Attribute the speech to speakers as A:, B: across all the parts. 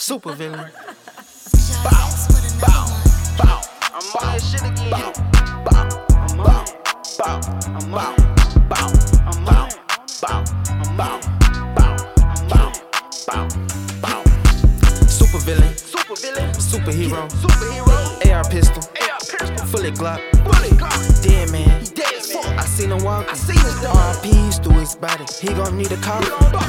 A: Super villain.
B: Bow, bow, bow. I'm on that shit again. Bow, bow, I'm on it. Bow, I'm bow, bow, I'm bow, bow, I'm bow, bow, I'm bow, bow, bow.
A: Super villain.
B: Super villain.
A: Superhero.
B: Superhero.
A: AR pistol.
B: AR pistol.
A: Fully Glock.
B: Fully Glock.
A: Dead man.
B: He dead as fuck.
A: I seen him walking.
B: I seen his dog.
A: RIPs through his body. He gon' need a car.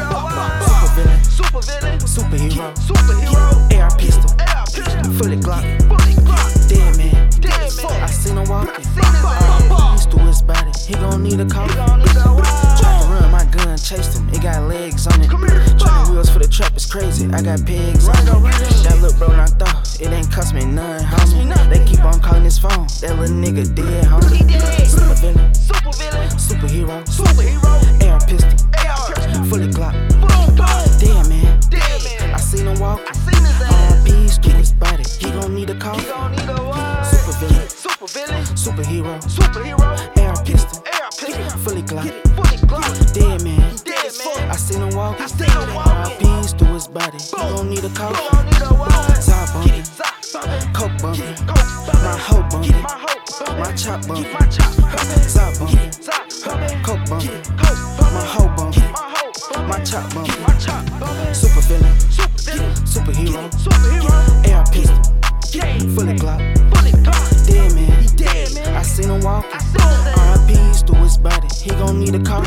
B: Super
A: villain.
B: Super villain.
A: Superhero.
B: Superhero.
A: AR pistol.
B: AR pistol.
A: Fully Glock.
B: Fully Glock.
A: Dead man.
B: Dead as fuck.
A: I seen him walking.
B: I seen his dog.
A: RIPs through his body. He gon' need a car.
B: He gon' need a ride.
A: Tried to run my gun, chased him. It got legs on it.
B: Come here.
A: Training wheels for the trap is crazy. I got pigs on it. That little bro knocked off. It ain't cost me none, homie. They keep on calling his phone. That little nigga dead, homie.
B: He dead.
A: Super villain.
B: Super villain.
A: Superhero.
B: Superhero.
A: AR pistol.
B: AR pistol.
A: Fully Glock.
B: Boom, boom.
A: Dead man.
B: Dead man.
A: I seen him walking.
B: I seen his ass.
A: RIPs through his body. He gon' need a car.
B: He gon' need a ride.
A: Super villain.
B: Super villain.
A: Superhero.
B: Superhero.
A: AR pistol.
B: AR pistol.
A: Fully Glock.
B: Fully Glock.
A: Dead man.
B: Dead man.
A: I seen him walking.
B: I seen him walking.
A: RIPs through his body. He gon' need a car.
B: He gon' need a ride.
A: Zah bumping.
B: Zah bumping.
A: Coke bumping.
B: Coke
A: My hoe bumping.
B: My hoe bumping.
A: My chop bumping.
B: My chop bumping.
A: Zah bumping.
B: Zah bumping.
A: Coke bumping.
B: Coke bumping.
A: My hoe bumping.
B: My hoe bumping.
A: My chop bumping.
B: My chop bumping.
A: Super villain.
B: Super villain.
A: Superhero.
B: Superhero.
A: AR pistol. Fully
B: Fully
A: Glock.
B: Glock.
A: Dead man.
B: He dead, man.
A: I seen him walking.
B: I seen his ass.
A: RIPs through his body. He gon' need a car.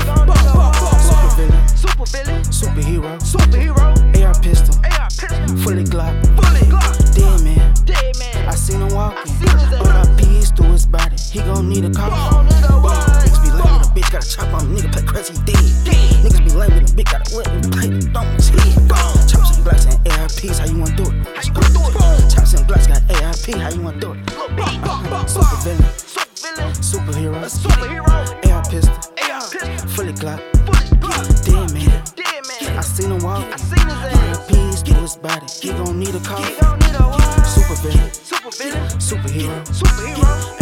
B: Super
A: villain.
B: Super villain.
A: Superhero.
B: Superhero.
A: AR pistol.
B: AR pistol.
A: Fully Glock.
B: Fully Glock.
A: Dead man.
B: Dead man.
A: I seen him walking.
B: seen his ass.
A: RIPs through his body. He gon' need a car.
B: Gon' need a ride.
A: Niggas be lame with a bitch, got a chop on a nigga, play crazy, he dead. Niggas be lame with a bitch, got a whip and play the dome, his head. Chops and blacks and ARPs, how you wanna do it?
B: How you gonna do it?
A: Chops and blacks got ARP, how you wanna do it? Super villain.
B: Super villain.
A: Superhero.
B: Superhero.
A: AR pistol.
B: AR pistol.
A: Fully Glock.
B: Fully Glock.
A: Dead man.
B: Dead man.
A: I seen him walking.
B: I seen his ass.
A: RIPs through his body. He gon' need a car.
B: He gon' need a ride.
A: Super villain.
B: Super villain.
A: Superhero.
B: Superhero.